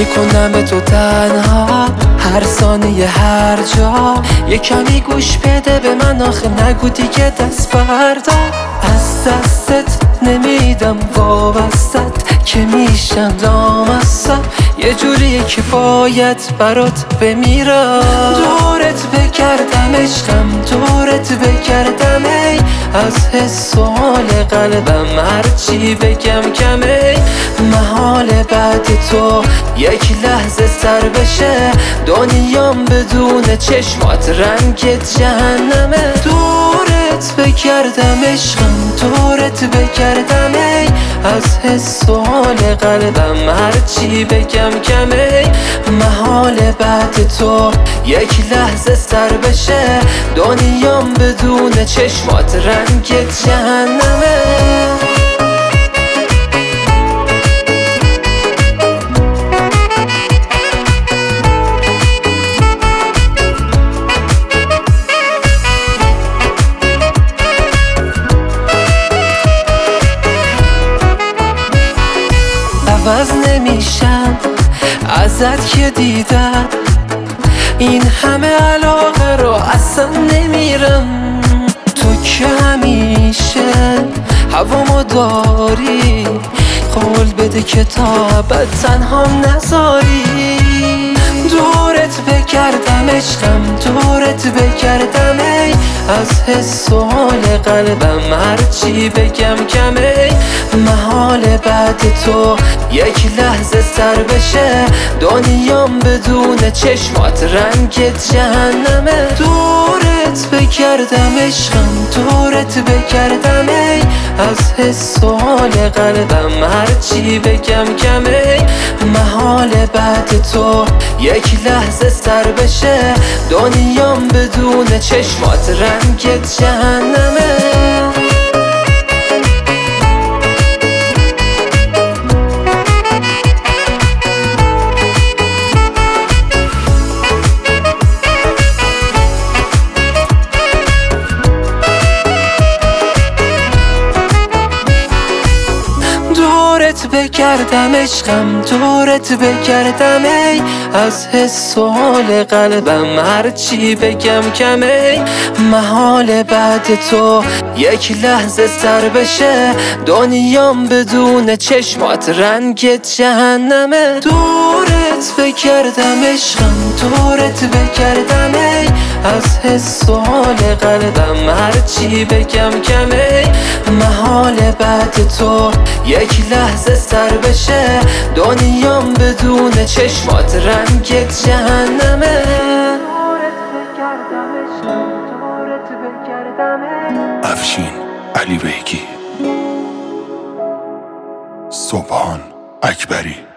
میکنم تو تنها هر ثانیه هر جا. یه کمی گوش بده به من آخه نگو دیگه دست بردار. از دستت نمیدم وابستت که میشم لامصب. یه جوریه که باید برات بمیرم. دورت بگردم عشقم دورت بگردم ای از حس و حال قلبم هرچی بگم کمه. محال بعد تو یک لحظه سر بشه دنیام بدون چشمات رنگ جهنمه. دورت بگردم عشقم دورت بگردم ای از حس و حال قلبم هرچی بگم کمه. محال بعد تو یک لحظه سر بشه دنیام بدون چشمات رنگ جهنمه. عوض نمیشم ازت که دیدم این همه علاقه رو اصلا نمیرم. تو که همیشه هوامو داری قول بده که تا ابد تنهام نذاری. دورت بگردم عشقم دورت بگردم ای از حس و حال قلبم هرچی بگم کمه. محال بعد تو یک لحظه سر بشه دنیام بدون چشمات رنگ جهنمه. دورت بگردم عشقم دورت بگردم ای از حس و حال قلبم هرچی بگم کمه. محال بعد تو یک لحظه سر بشه دنیام بدون چشمات رنگ جهنمه. دورت بگردم عشقم دورت بگردم ای از حس و حال قلبم هرچی بگم کمه. محال بعد تو یک لحظه سر بشه دنیام بدون چشمات رنگ جهنمه. دورت بگردم عشقم دورت بگردم ای از حس و حال قلبم هرچی بگم کمه. محال بعد تو یک لحظه سر بشه دنیام بدون چشمات رنگ جهنمه. افشین علی بیگی، سبحان اکبری.